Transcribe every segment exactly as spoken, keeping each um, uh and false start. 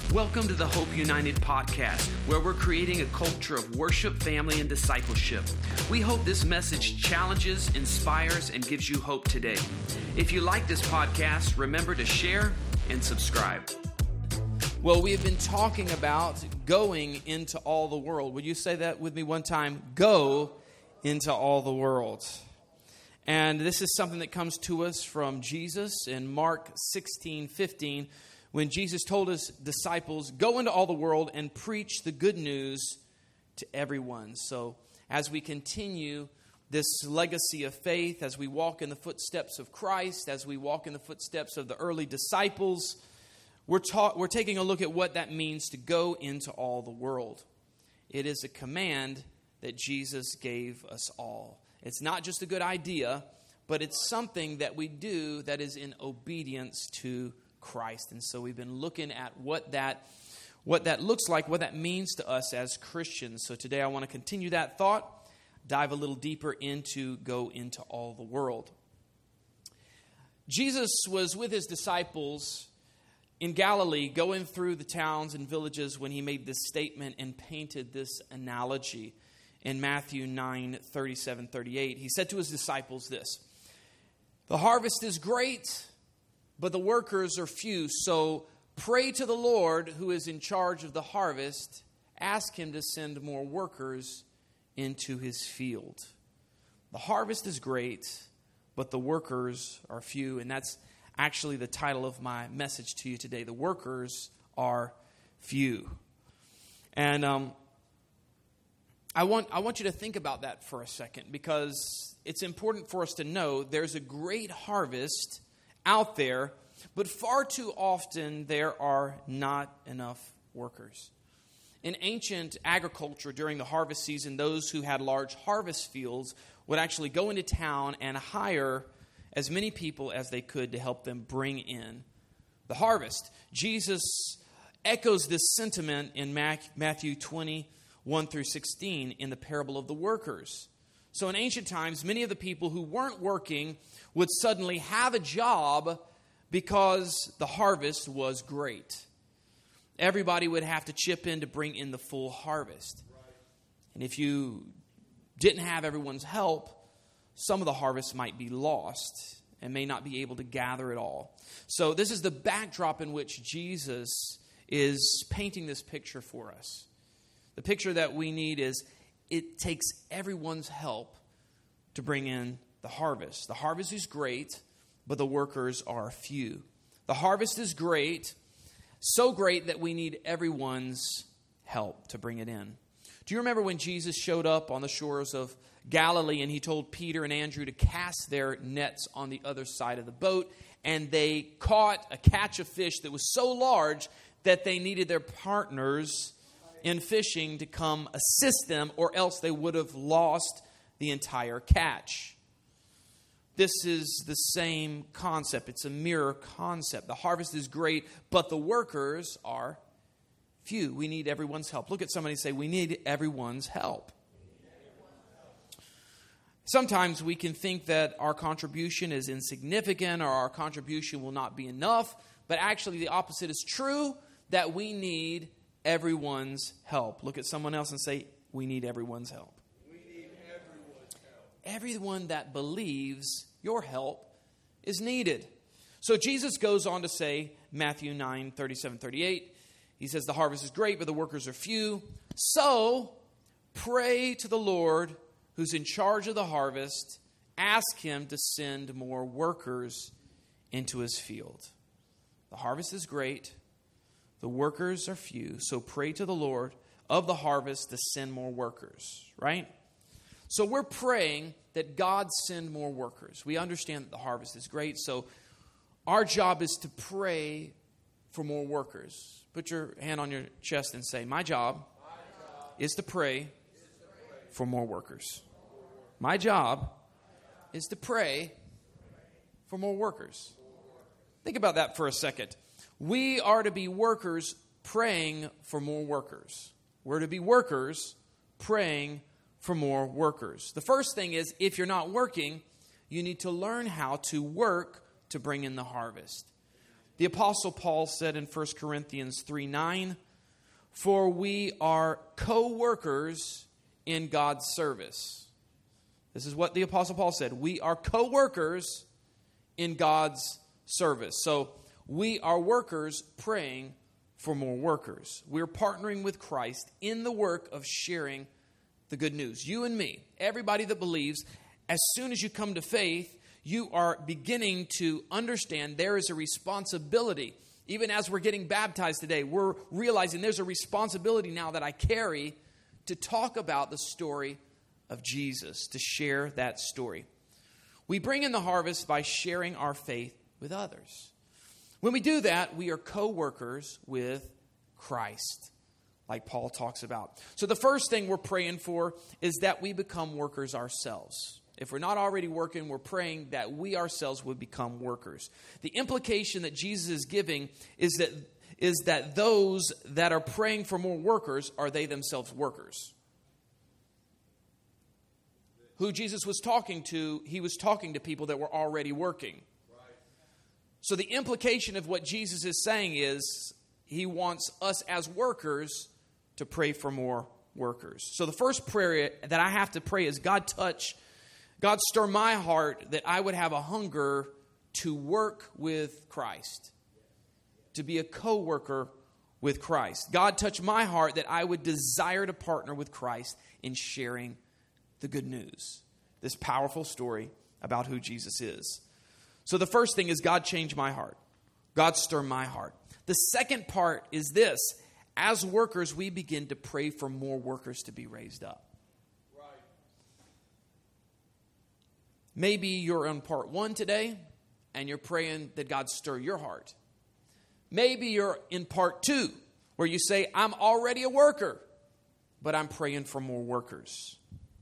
Welcome to the Hope United podcast, where we're creating a culture of worship, family, and discipleship. We hope this message challenges, inspires, and gives you hope today. If you like this podcast, remember to share and subscribe. Well, we have been talking about going into all the world. Would you say that with me one time? Go into all the world. And this is something that comes to us from Jesus in Mark sixteen fifteen. When Jesus told his disciples, go into all the world and preach the good news to everyone. So as we continue this legacy of faith, as we walk in the footsteps of Christ, as we walk in the footsteps of the early disciples, we're, ta- we're taking a look at what that means to go into all the world. It is a command that Jesus gave us all. It's not just a good idea, but it's something that we do that is in obedience to Christ. And so we've been looking at what that what that looks like, what that means to us as Christians. So today I want to continue that thought, dive a little deeper into go into all the world. Jesus was with his disciples in Galilee, going through the towns and villages when he made this statement and painted this analogy in Matthew nine, thirty-seven, thirty-eight. He said to his disciples this: "The harvest is great, but the workers are few. So pray to the Lord who is in charge of the harvest. Ask him to send more workers into his field." The harvest is great, but the workers are few. And that's actually the title of my message to you today. The workers are few. And um, I want I want you to think about that for a second, because it's important for us to know there's a great harvest out there, but far too often there are not enough workers. In ancient agriculture during the harvest season, those who had large harvest fields would actually go into town and hire as many people as they could to help them bring in the harvest. Jesus echoes this sentiment in Matthew twenty, one through sixteen in the parable of the workers. So in ancient times, many of the people who weren't working would suddenly have a job because the harvest was great. Everybody would have to chip in to bring in the full harvest. And if you didn't have everyone's help, some of the harvest might be lost and may not be able to gather it all. So this is the backdrop in which Jesus is painting this picture for us. The picture that we need is it takes everyone's help to bring in the harvest. The harvest is great, but the workers are few. The harvest is great, so great that we need everyone's help to bring it in. Do you remember when Jesus showed up on the shores of Galilee and he told Peter and Andrew to cast their nets on the other side of the boat, and they caught a catch of fish that was so large that they needed their partners in fishing to come assist them, or else they would have lost the entire catch? This is the same concept. It's a mirror concept. The harvest is great, but the workers are few. We need everyone's help. Look at somebody and say, we need everyone's help. Sometimes we can think that our contribution is insignificant or our contribution will not be enough, but actually the opposite is true, that we need everyone's help. Look at someone else and say, we need everyone's help. We need everyone's help. Everyone that believes your help is needed. So Jesus goes on to say, Matthew nine, thirty-seven, thirty-eight, he says, the harvest is great, but the workers are few. So pray to the Lord who's in charge of the harvest. Ask him to send more workers into his field. The harvest is great. The workers are few, so pray to the Lord of the harvest to send more workers, right? So we're praying that God send more workers. We understand that the harvest is great, so our job is to pray for more workers. Put your hand on your chest and say, my job, my job is to pray, is to pray for more workers. My job is to pray for more workers. Think about that for a second. We are to be workers praying for more workers. We're to be workers praying for more workers. The first thing is, if you're not working, you need to learn how to work to bring in the harvest. The Apostle Paul said in First Corinthians three nine, "For we are co-workers in God's service." This is what the Apostle Paul said. We are co-workers in God's service. So we are workers praying for more workers. We're partnering with Christ in the work of sharing the good news. You and me, everybody that believes, as soon as you come to faith, you are beginning to understand there is a responsibility. Even as we're getting baptized today, we're realizing there's a responsibility now that I carry to talk about the story of Jesus, to share that story. We bring in the harvest by sharing our faith with others. When we do that, we are co-workers with Christ, like Paul talks about. So the first thing we're praying for is that we become workers ourselves. If we're not already working, we're praying that we ourselves would become workers. The implication that Jesus is giving is that, is that those that are praying for more workers, are they themselves workers? Who Jesus was talking to, he was talking to people that were already working. So the implication of what Jesus is saying is he wants us as workers to pray for more workers. So the first prayer that I have to pray is, God touch, God stir my heart that I would have a hunger to work with Christ, to be a co-worker with Christ. God touch my heart that I would desire to partner with Christ in sharing the good news, this powerful story about who Jesus is. So the first thing is, God change my heart. God stir my heart. The second part is this. As workers, we begin to pray for more workers to be raised up. Right. Maybe you're on part one today, and you're praying that God stir your heart. Maybe you're in part two, where you say, I'm already a worker, but I'm praying for more workers.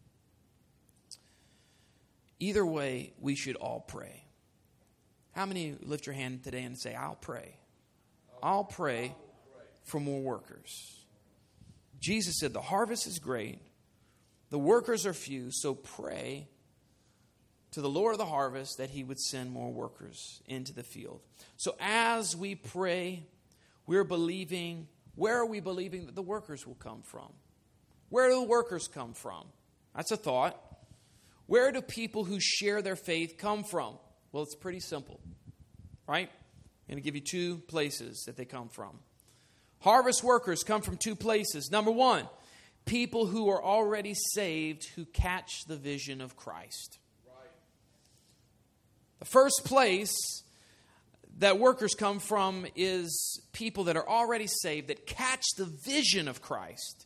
Either way, we should all pray. How many lift your hand today and say, I'll pray. I'll pray for more workers. Jesus said the harvest is great. The workers are few. So pray to the Lord of the harvest that he would send more workers into the field. So as we pray, we're believing. Where are we believing that the workers will come from? Where do the workers come from? That's a thought. Where do people who share their faith come from? Well, it's pretty simple, right? I'm going to give you two places that they come from. Harvest workers come from two places. Number one, people who are already saved who catch the vision of Christ. Right. The first place that workers come from is people that are already saved that catch the vision of Christ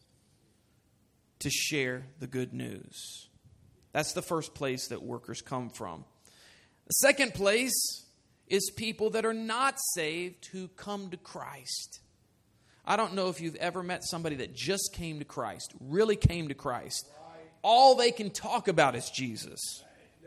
to share the good news. That's the first place that workers come from. The second place is people that are not saved who come to Christ. I don't know if you've ever met somebody that just came to Christ, really came to Christ. All they can talk about is Jesus.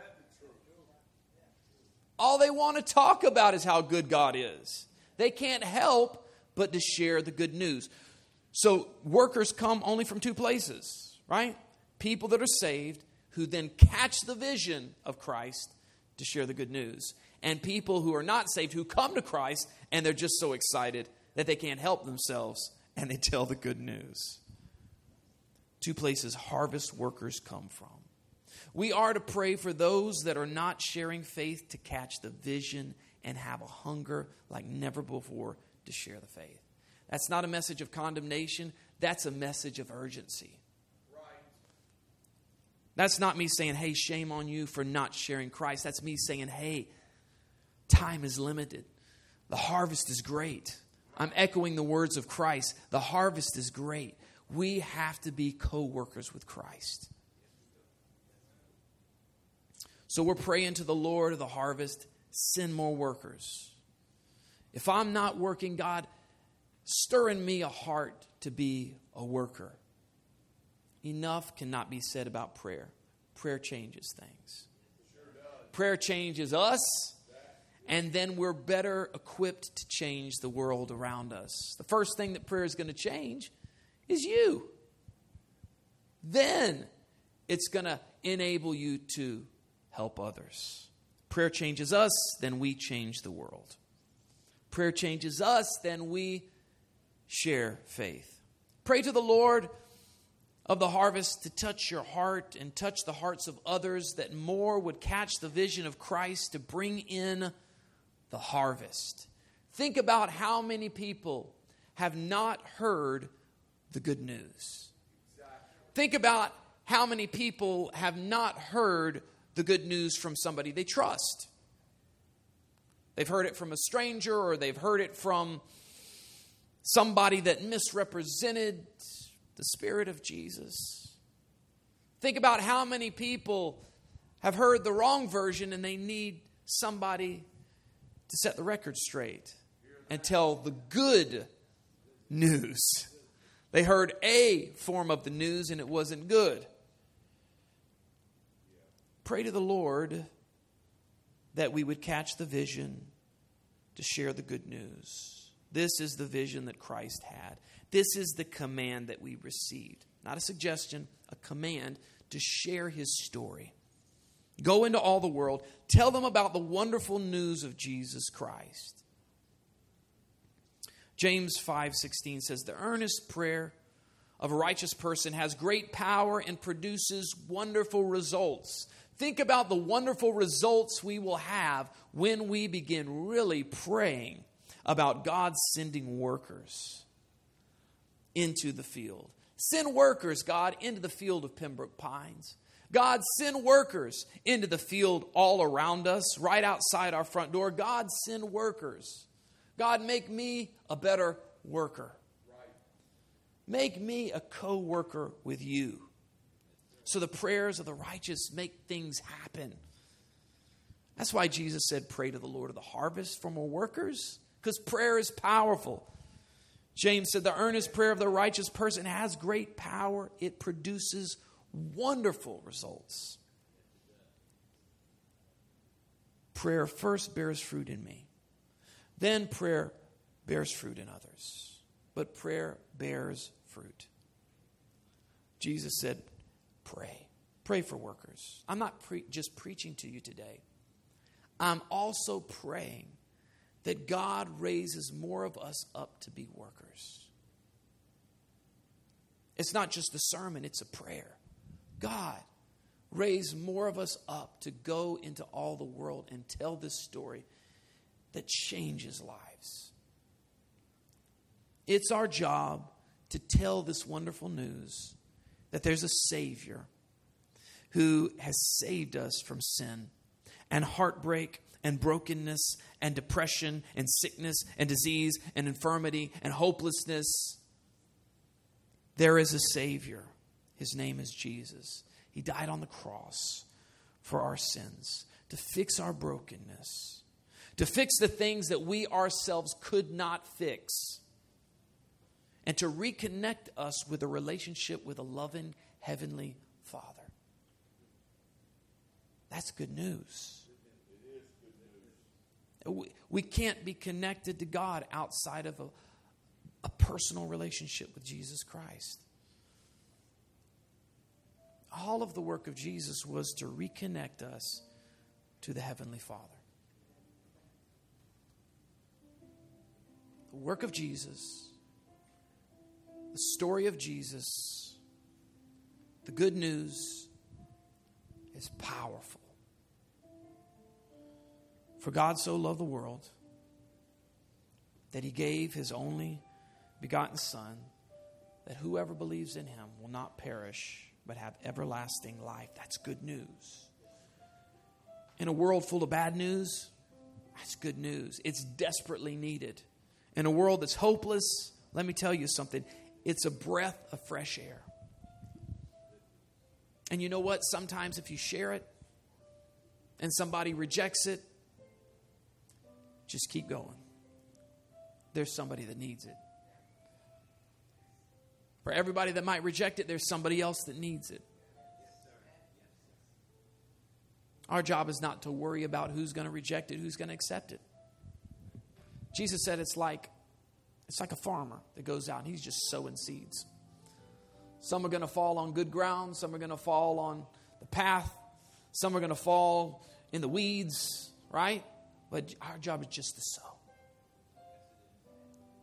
All they want to talk about is how good God is. They can't help but to share the good news. So workers come only from two places, right? People that are saved who then catch the vision of Christ to share the good news. And people who are not saved who come to Christ and they're just so excited that they can't help themselves and they tell the good news. Two places harvest workers come from. We are to pray for those that are not sharing faith to catch the vision and have a hunger like never before to share the faith. That's not a message of condemnation. That's a message of urgency. Right. That's not me saying, hey, shame on you for not sharing Christ. That's me saying, hey, time is limited. The harvest is great. I'm echoing the words of Christ. The harvest is great. We have to be co-workers with Christ. So we're praying to the Lord of the harvest, send more workers. If I'm not working, God, stir in me a heart to be a worker. Enough cannot be said about prayer. Prayer changes things. Prayer changes us, and then we're better equipped to change the world around us. The first thing that prayer is going to change is you. Then it's going to enable you to help others. Prayer changes us, then we change the world. prayer changes us, then we share faith. Pray to the Lord of the harvest to touch your heart and touch the hearts of others, that more would catch the vision of Christ to bring in the harvest. Think about how many people have not heard the good news. Think about how many people have not heard the good news from somebody they trust. They've heard it from a stranger, or they've heard it from somebody that misrepresented the Spirit of Jesus. Think about how many people have heard the wrong version and they need somebody to set the record straight and tell the good news. They heard a form of the news and it wasn't good. Pray to the Lord that we would catch the vision to share the good news. This is the vision that Christ had. This is the command that we received. Not a suggestion, a command to share his story. Go into all the world. Tell them about the wonderful news of Jesus Christ. James five sixteen says, the earnest prayer of a righteous person has great power and produces wonderful results. Think about the wonderful results we will have when we begin really praying about God sending workers into the field. Send workers, God, into the field of Pembroke Pines. God, send workers into the field all around us, right outside our front door. God, send workers. God, make me a better worker. Make me a co-worker with you. So the prayers of the righteous make things happen. That's why Jesus said, pray to the Lord of the harvest for more workers, because prayer is powerful. James said, the earnest prayer of the righteous person has great power. It produces wonderful results. Prayer first bears fruit in me. Then prayer bears fruit in others. But prayer bears fruit. Jesus said, pray. Pray for workers. I'm not pre- just preaching to you today. I'm also praying that God raises more of us up to be workers. It's not just a sermon, it's a prayer. God, raise more of us up to go into all the world and tell this story that changes lives. It's our job to tell this wonderful news that there's a Savior who has saved us from sin and heartbreak and brokenness and depression and sickness and disease and infirmity and hopelessness. There is a Savior. His name is Jesus. He died on the cross for our sins, to fix our brokenness, to fix the things that we ourselves could not fix, and to reconnect us with a relationship with a loving Heavenly Father. That's good news. We, we can't be connected to God outside of a, a personal relationship with Jesus Christ. All of the work of Jesus was to reconnect us to the Heavenly Father. The work of Jesus, the story of Jesus, the good news is powerful. For God so loved the world that He gave His only begotten Son, that whoever believes in Him will not perish but have everlasting life. That's good news. In a world full of bad news, that's good news. It's desperately needed. In a world that's hopeless, let me tell you something. It's a breath of fresh air. And you know what? Sometimes if you share it and somebody rejects it, just keep going. There's somebody that needs it. For everybody that might reject it, there's somebody else that needs it. Our job is not to worry about who's going to reject it, who's going to accept it. Jesus said it's like it's like a farmer that goes out and he's just sowing seeds. Some are going to fall on good ground. Some are going to fall on the path. Some are going to fall in the weeds, right? But our job is just to sow.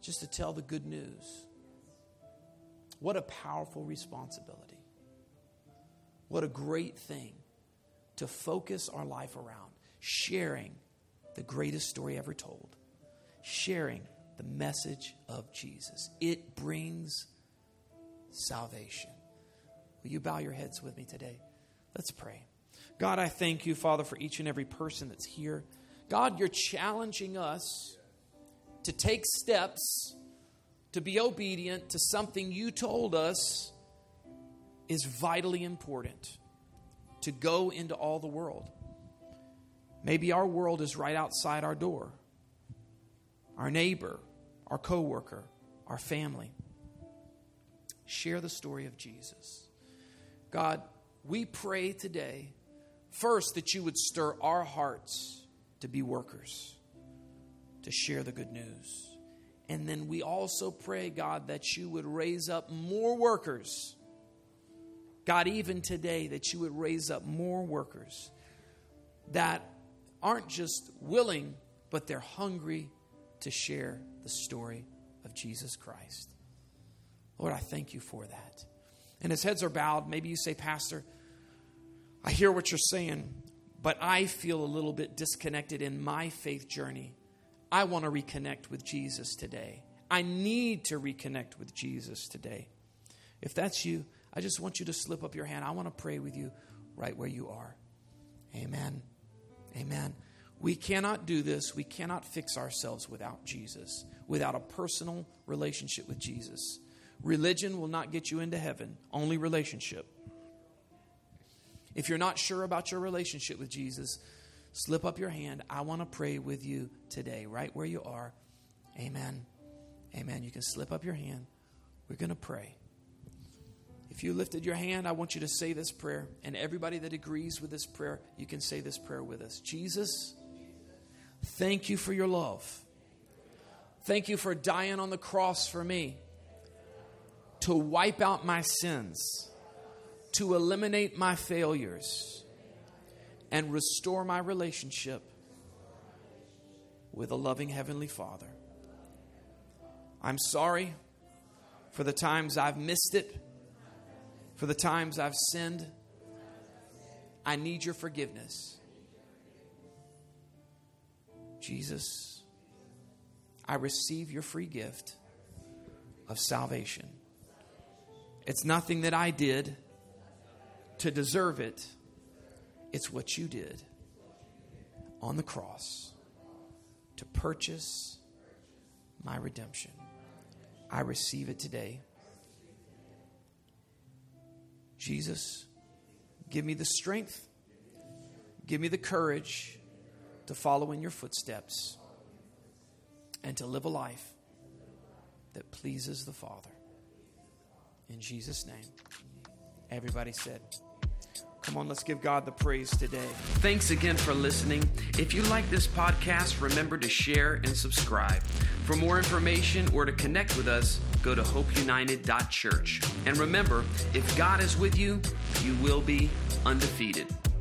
just to tell the good news. What a powerful responsibility. What a great thing to focus our life around. Sharing the greatest story ever told. Sharing the message of Jesus. It brings salvation. Will you bow your heads with me today? Let's pray. God, I thank you, Father, for each and every person that's here. God, you're challenging us to take steps to be obedient to something you told us is vitally important. To go into all the world. Maybe our world is right outside our door. Our neighbor, our coworker, our family. Share the story of Jesus. God, we pray today, first, that you would stir our hearts to be workers, to share the good news. And then we also pray, God, that you would raise up more workers. God, even today, that you would raise up more workers that aren't just willing, but they're hungry to share the story of Jesus Christ. Lord, I thank you for that. And as heads are bowed, maybe you say, Pastor, I hear what you're saying, but I feel a little bit disconnected in my faith journey. I want to reconnect with Jesus today. I need to reconnect with Jesus today. If that's you, I just want you to slip up your hand. I want to pray with you right where you are. Amen. Amen. We cannot do this. We cannot fix ourselves without Jesus, without a personal relationship with Jesus. Religion will not get you into heaven. Only relationship. If you're not sure about your relationship with Jesus, slip up your hand. I want to pray with you today, right where you are. Amen. Amen. You can slip up your hand. We're going to pray. If you lifted your hand, I want you to say this prayer. And everybody that agrees with this prayer, you can say this prayer with us. Jesus, thank you for your love. Thank you for dying on the cross for me. To wipe out my sins. To eliminate my failures. And restore my relationship with a loving Heavenly Father. I'm sorry for the times I've missed it. For the times I've sinned. I need your forgiveness. Jesus, I receive your free gift of salvation. It's nothing that I did to deserve it. It's what you did on the cross to purchase my redemption. I receive it today. Jesus, give me the strength, give me the courage to follow in your footsteps and to live a life that pleases the Father. In Jesus' name, everybody said, come on, let's give God the praise today. Thanks again for listening. If you like this podcast, remember to share and subscribe. For more information or to connect with us, go to hope united dot church. And remember, if God is with you, you will be undefeated.